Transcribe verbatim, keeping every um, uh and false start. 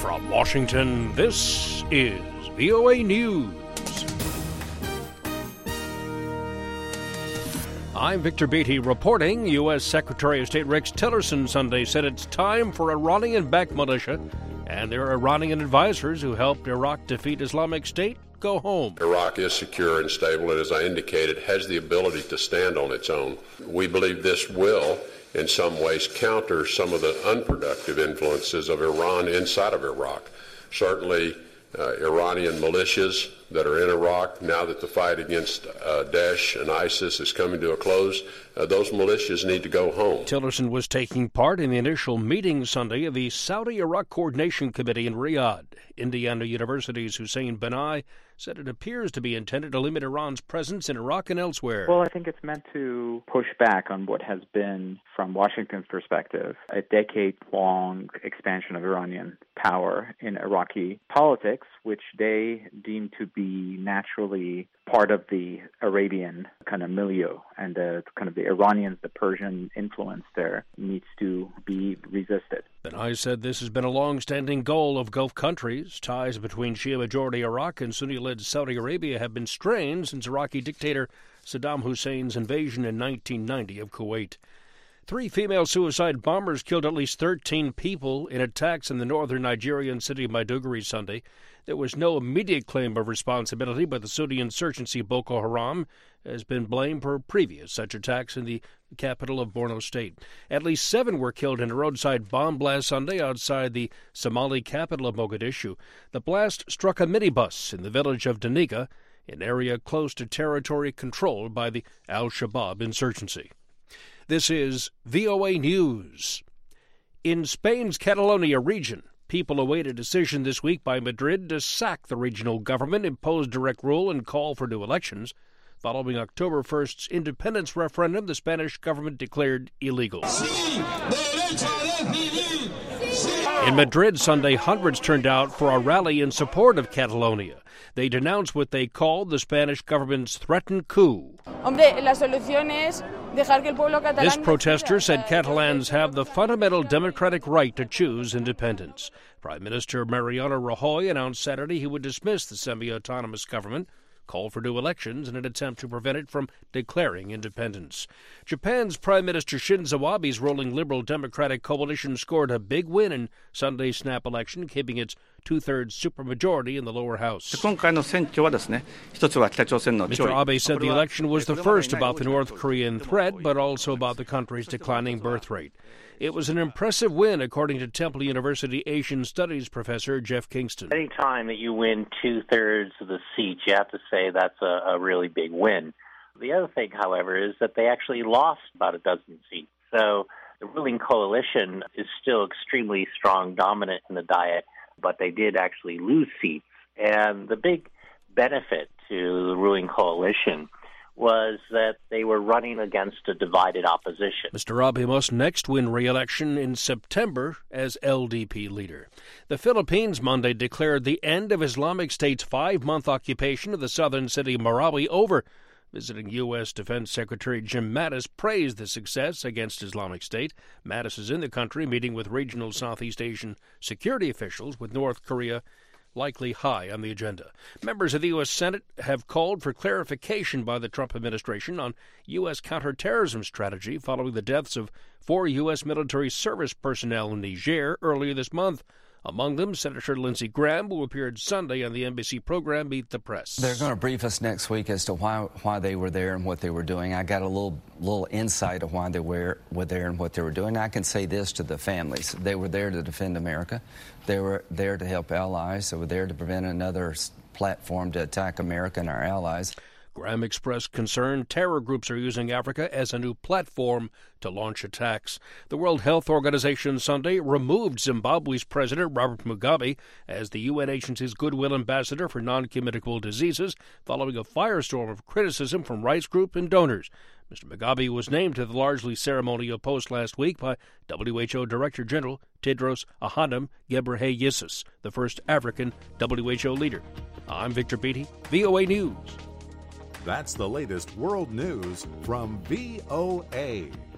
From Washington, this is V O A News. I'm Victor Beatty reporting. U S. Secretary of State Rex Tillerson Sunday said it's time for Iranian-backed militia and their Iranian advisors who helped Iraq defeat Islamic State go home. Iraq is secure and stable, and as I indicated, has the ability to stand on its own. We believe this will, in some ways, counter some of the unproductive influences of Iran inside of Iraq. Certainly, uh, Iranian militias that are in Iraq, now that the fight against uh, Daesh and ISIS is coming to a close, uh, those militias need to go home. Tillerson was taking part in the initial meeting Sunday of the Saudi-Iraq Coordination Committee in Riyadh. Indiana University's Hussein Banai said it appears to be intended to limit Iran's presence in Iraq and elsewhere. Well, I think it's meant to push back on what has been, from Washington's perspective, a decade-long expansion of Iranian power in Iraqi politics, which they deem to be naturally part of the Arabian kind of milieu, and the kind of the Iranians, the Persian influence there needs to be resisted. Banai said this has been a long-standing goal of Gulf countries. Ties between Shia-majority Iraq and Sunni-led Saudi Arabia have been strained since Iraqi dictator Saddam Hussein's invasion in nineteen ninety of Kuwait. Three female suicide bombers killed at least thirteen people in attacks in the northern Nigerian city of Maiduguri Sunday. There was no immediate claim of responsibility, but the Sunni insurgency Boko Haram has been blamed for previous such attacks in the capital of Borno State. At least seven were killed in a roadside bomb blast Sunday outside the Somali capital of Mogadishu. The blast struck a minibus in the village of Daniga, an area close to territory controlled by the Al-Shabaab insurgency. This is V O A News. In Spain's Catalonia region, people await a decision this week by Madrid to sack the regional government, impose direct rule, and call for new elections. Following October first's independence referendum, the Spanish government declared illegal. In Madrid Sunday, hundreds turned out for a rally in support of Catalonia. They denounced what they called the Spanish government's threatened coup. This protester said Catalans have the fundamental democratic right to choose independence. Prime Minister Mariano Rajoy announced Saturday he would dismiss the semi-autonomous government, call for new elections in an attempt to prevent it from declaring independence. Japan's Prime Minister Shinzo Abe's ruling Liberal Democratic coalition scored a big win in Sunday's snap election, keeping its two-thirds supermajority in the lower house. Mister Abe said the election was the first about the North Korean threat, but also about the country's declining birth rate. It was an impressive win, according to Temple University Asian Studies professor Jeff Kingston. Any time that you win two-thirds of the seats, you have to say that's a, a really big win. The other thing, however, is that they actually lost about a dozen seats. So the ruling coalition is still extremely strong, dominant in the Diet, but they did actually lose seats. And the big benefit to the ruling coalition was that they were running against a divided opposition. Mister Abe must next win re-election in September as L D P leader. The Philippines Monday declared the end of Islamic State's five-month occupation of the southern city of Marawi over. Visiting U S. Defense Secretary Jim Mattis praised the success against Islamic State. Mattis is in the country meeting with regional Southeast Asian security officials, with North Korea likely high on the agenda. Members of the U S. Senate have called for clarification by the Trump administration on U S counterterrorism strategy following the deaths of four U S military service personnel in Niger earlier this month. Among them, Senator Lindsey Graham, who appeared Sunday on the N B C program Meet the Press. They're going to brief us next week as to why why they were there and what they were doing. I got a little little insight of why they were, were there and what they were doing. I can say this to the families. They were there to defend America. They were there to help allies. They were there to prevent another platform to attack America and our allies. Graham expressed concern terror groups are using Africa as a new platform to launch attacks. The World Health Organization Sunday removed Zimbabwe's President Robert Mugabe as the U N agency's goodwill ambassador for non-communicable diseases following a firestorm of criticism from rights groups and donors. Mister Mugabe was named to the largely ceremonial post last week by W H O Director General Tedros Adhanom Ghebreyesus, the first African W H O leader. I'm Victor Beatty, V O A News. That's the latest world news from V O A.